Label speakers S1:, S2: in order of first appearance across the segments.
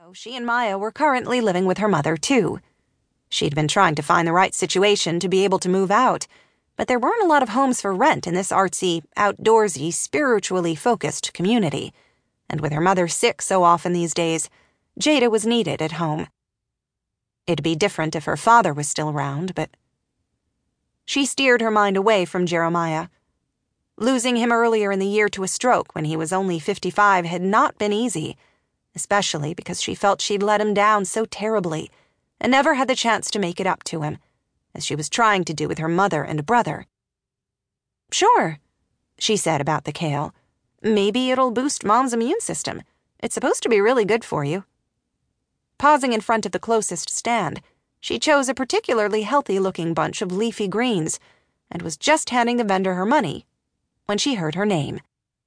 S1: She and Maya were currently living with her mother, too. She'd been trying to find the right situation to be able to move out, but there weren't a lot of homes for rent in this artsy, outdoorsy, spiritually focused community. And with her mother sick so often these days, Jada was needed at home. It'd be different if her father was still around, but... She steered her mind away from Jeremiah. Losing him earlier in the year to a stroke when he was only 55 had not been easy, especially because she felt she'd let him down so terribly and never had the chance to make it up to him, as she was trying to do with her mother and brother. "Sure," she said about the kale. "Maybe it'll boost Mom's immune system. It's supposed to be really good for you." Pausing in front of the closest stand, she chose a particularly healthy-looking bunch of leafy greens and was just handing the vendor her money when she heard her name.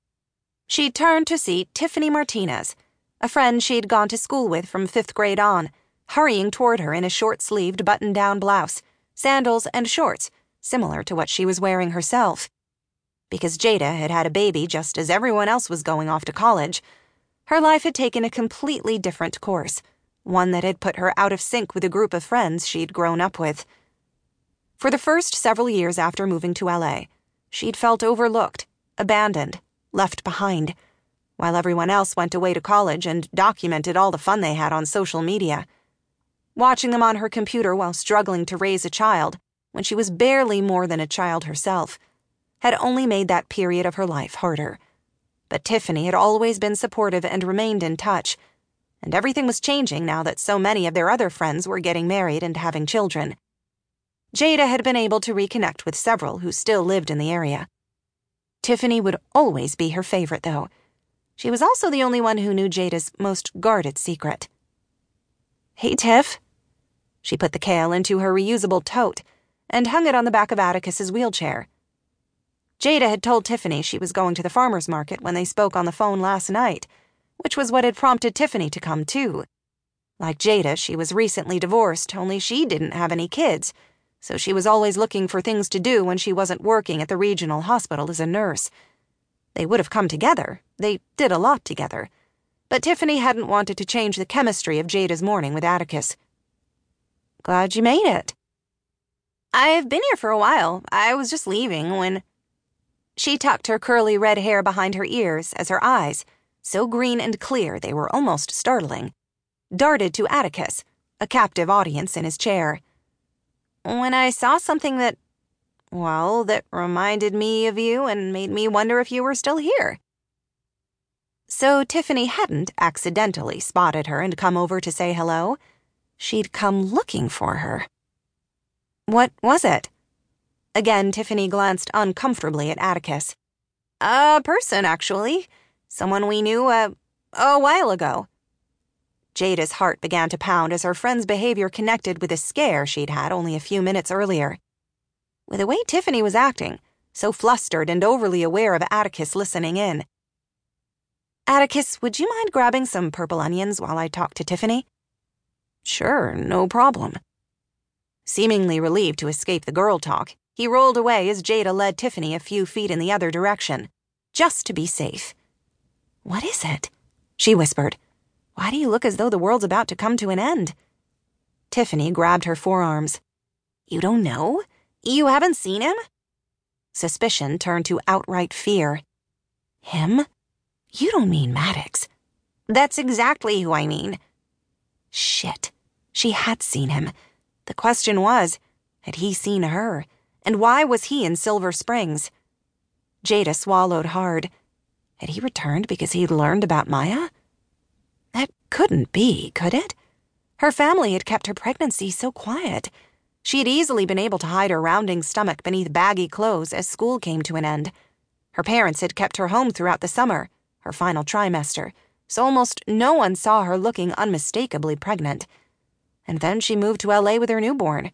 S1: She turned to see Tiffany Martinez, a friend she'd gone to school with from 5th grade on, hurrying toward her in a short-sleeved button-down blouse, sandals, and shorts, similar to what she was wearing herself. Because Jada had had a baby just as everyone else was going off to college, her life had taken a completely different course, one that had put her out of sync with a group of friends she'd grown up with. For the first several years after moving to LA, she'd felt overlooked, abandoned, left behind, while everyone else went away to college and documented all the fun they had on social media. Watching them on her computer while struggling to raise a child, when she was barely more than a child herself, had only made that period of her life harder. But Tiffany had always been supportive and remained in touch, and everything was changing now that so many of their other friends were getting married and having children. Jada had been able to reconnect with several who still lived in the area. Tiffany would always be her favorite, though. She was also the only one who knew Jada's most guarded secret. "Hey, Tiff." She put the kale into her reusable tote and hung it on the back of Atticus's wheelchair. Jada had told Tiffany she was going to the farmer's market when they spoke on the phone last night, which was what had prompted Tiffany to come, too. Like Jada, she was recently divorced, only she didn't have any kids, so she was always looking for things to do when she wasn't working at the regional hospital as a nurse. They would have come together. They did a lot together. But Tiffany hadn't wanted to change the chemistry of Jada's morning with Atticus. "Glad you made it." "I've been here for a while. I was just leaving when..." She tucked her curly red hair behind her ears as her eyes, so green and clear they were almost startling, darted to Atticus, a captive audience in his chair. "When I saw something that reminded me of you and made me wonder if you were still here." So Tiffany hadn't accidentally spotted her and come over to say hello. She'd come looking for her. "What was it?" Again, Tiffany glanced uncomfortably at Atticus. "A person, actually. Someone we knew, a while ago." Jada's heart began to pound as her friend's behavior connected with a scare she'd had only a few minutes earlier. With the way Tiffany was acting, so flustered and overly aware of Atticus listening in. "Atticus, would you mind grabbing some purple onions while I talk to Tiffany?" "Sure, no problem." Seemingly relieved to escape the girl talk, he rolled away as Jada led Tiffany a few feet in the other direction, just to be safe. "What is it?" she whispered. "Why do you look as though the world's about to come to an end?" Tiffany grabbed her forearms. "You don't know? You haven't seen him?" Suspicion turned to outright fear. "Him? You don't mean Maddox." "That's exactly who I mean." Shit. She had seen him. The question was, had he seen her? And why was he in Silver Springs? Jada swallowed hard. Had he returned because he'd learned about Maya? That couldn't be, could it? Her family had kept her pregnancy so quiet. She had easily been able to hide her rounding stomach beneath baggy clothes as school came to an end. Her parents had kept her home throughout the summer, her final trimester, so almost no one saw her looking unmistakably pregnant. And then she moved to LA with her newborn.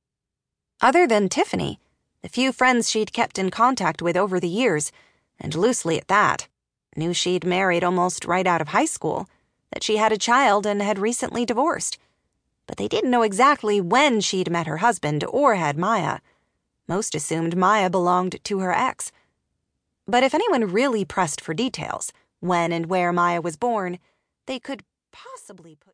S1: Other than Tiffany, the few friends she'd kept in contact with over the years, and loosely at that, knew she'd married almost right out of high school, that she had a child and had recently divorced. But they didn't know exactly when she'd met her husband or had Maya. Most assumed Maya belonged to her ex. But if anyone really pressed for details, when and where Maya was born, they could possibly put